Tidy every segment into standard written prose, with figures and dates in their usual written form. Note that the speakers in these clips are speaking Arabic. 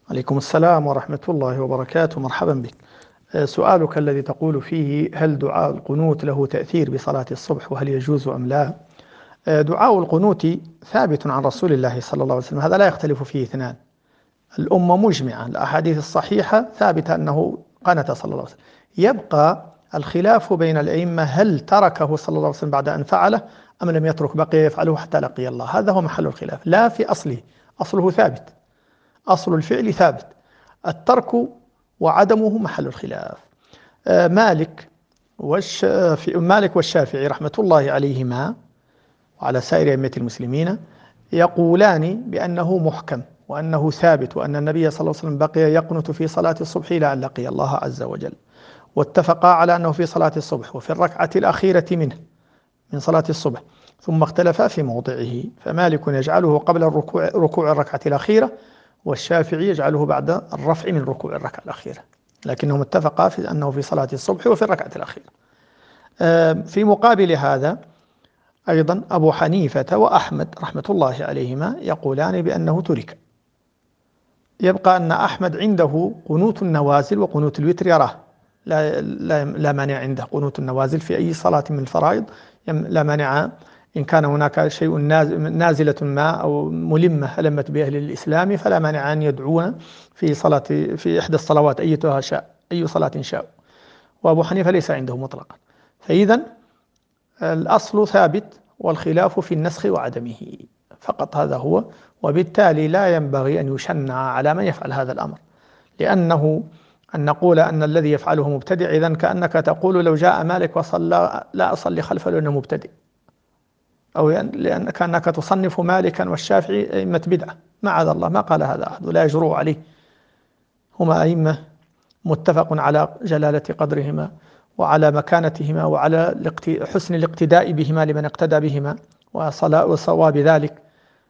عليكم السلام ورحمة الله وبركاته، مرحبا بك. سؤالك الذي تقول فيه: هل دعاء القنوت له تأثير بصلاة الصبح وهل يجوز أم لا؟ دعاء القنوت ثابت عن رسول الله صلى الله عليه وسلم، هذا لا يختلف فيه اثنان. الأمة مجمعة، الأحاديث الصحيحة ثابتة أنه قنت صلى الله عليه وسلم. يبقى الخلاف بين الأئمة: هل تركه صلى الله عليه وسلم بعد أن فعله أم لم يترك، بقي يفعله حتى لقي الله؟ هذا هو محل الخلاف، لا في أصله. أصله ثابت، أصل الفعل ثابت، الترك وعدمه محل الخلاف. مالك والشافعي رحمة الله عليهما وعلى سائر أئمة المسلمين يقولان بأنه محكم وأنه ثابت، وأن النبي صلى الله عليه وسلم بقي يقنت في صلاة الصبح إلى أن لقي الله عز وجل، واتفقا على أنه في صلاة الصبح وفي الركعة الأخيرة من صلاة الصبح، ثم اختلفا في موضعه، فمالك يجعله قبل ركوع الركعة الأخيرة، والشافعي يجعله بعد الرفع من ركوع الركعة الأخيرة، لكنهم اتفقا في أنه في صلاة الصبح وفي الركعة الأخيرة. في مقابل هذا أيضا أبو حنيفة وأحمد رحمة الله عليهما يقولان بأنه ترك. يبقى أن أحمد عنده قنوت النوازل وقنوت الوتر يراه، لا مانع عنده قنوت النوازل في أي صلاة من الفرائض، لا مانع إن كان هناك شيء نازلة ما أو ملمة ألمت بأهل الإسلام، فلا مانع أن يدعون في إحدى الصلوات أيتها شاء، أي صلاة شاء. وأبو حنيفة ليس عنده مطلقا. فإذا الأصل ثابت والخلاف في النسخ وعدمه فقط، هذا هو. وبالتالي لا ينبغي أن يشنع على من يفعل هذا الأمر، لأنه أن نقول أن الذي يفعله مبتدع، إذن كأنك تقول لو جاء مالك وصلى لا أصلي خلفه لأنه مبتدع، أو كأنك تصنف مالكا والشافعي أئمة بدعة. معاذ الله، ما قال هذا أحد ولا يجرؤ عليه، هما أئمة متفق على جلالة قدرهما وعلى مكانتهما وعلى حسن الاقتداء بهما لمن اقتدى بهما وصواب ذلك،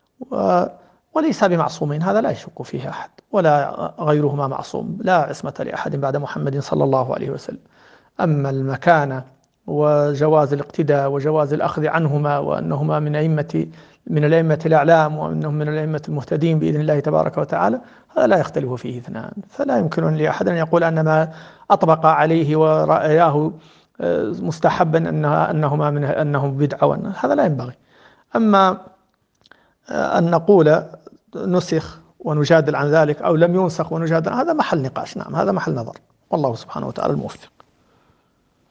وليس بمعصومين، هذا لا يشك فيه أحد، ولا غيرهما معصوم، لا عصمة لأحد بعد محمد صلى الله عليه وسلم. أما المكانة وجواز الاقتداء وجواز الأخذ عنهما وأنهما من الأئمة الأعلام وأنهم من الأئمة المهتدين بإذن الله تبارك وتعالى، هذا لا يختلف فيه اثنان. فلا يمكن لأحد أن يقول أن ما أطبق عليه ورأياه مستحبا أنهم بدعة، هذا لا ينبغي. أما أن نقول نسخ ونجادل عن ذلك أو لم ينسخ ونجادل، هذا محل نقاش، نعم، هذا محل نظر، والله سبحانه وتعالى الموفق.